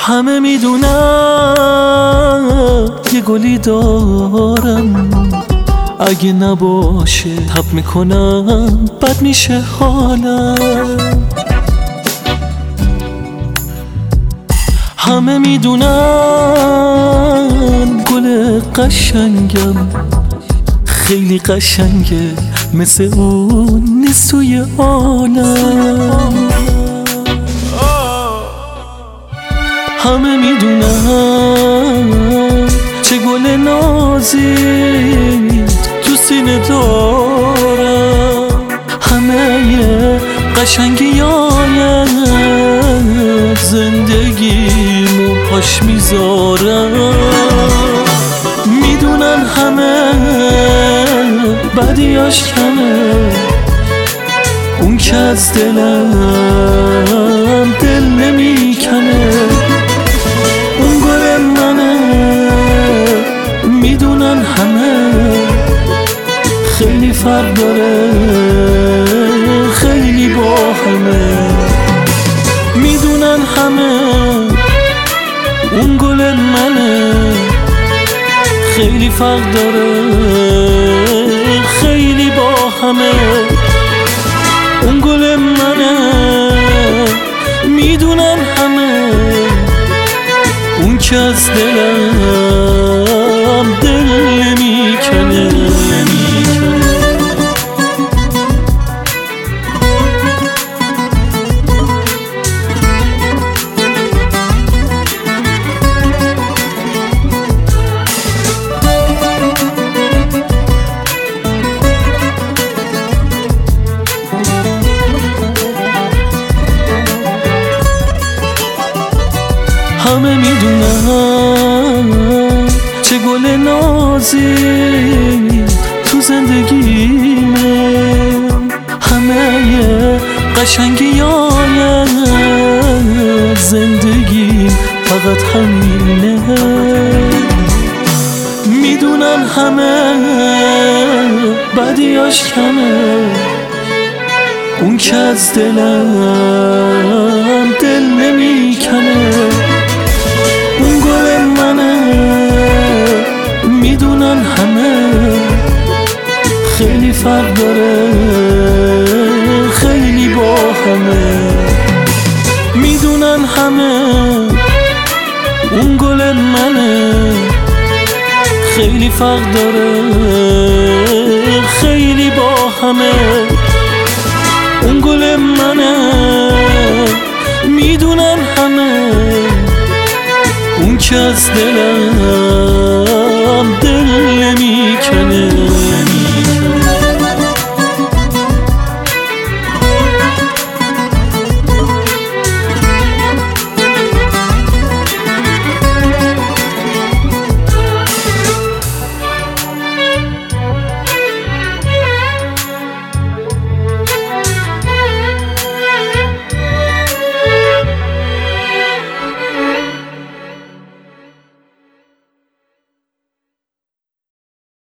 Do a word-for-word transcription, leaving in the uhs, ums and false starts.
همه میدونن یه گلی دارم، اگه نباشه تب میکنم بد میشه حالم. همه میدونن گل قشنگم، خیلی قشنگه، مثل اون نیست توی عالم. همه میدونن چه گل نازی تو سینه دارم، همه یه قشنگی های زندگیمو پاش میذارم. میدونن همه بدیاش کمه، اون که از دلم دل نمیکنه، اون گل منه. میدونن همه خیلی فرق داره، خیلی با همه. میدونن همه اون گل منه، خیلی فرق داره، خیلی با همه. اون گل منه. میدونن همه اون که از دلم دل نمیکنه. همه میدونن چه گل نازی تو زندگیمه، همه یه قشنگی های زندگی فقط همینه. میدونن همه بدیاش کمه، اون که از دلم دل نمیکنه، اون گل منه. میدونن همه خیلی فرق داره، خیلی با همه. میدونن همه اون گل منه، خیلی فرق داره، خیلی با همه. اون گل منه. میدونن همه اون که از دلم دل نمیکنه.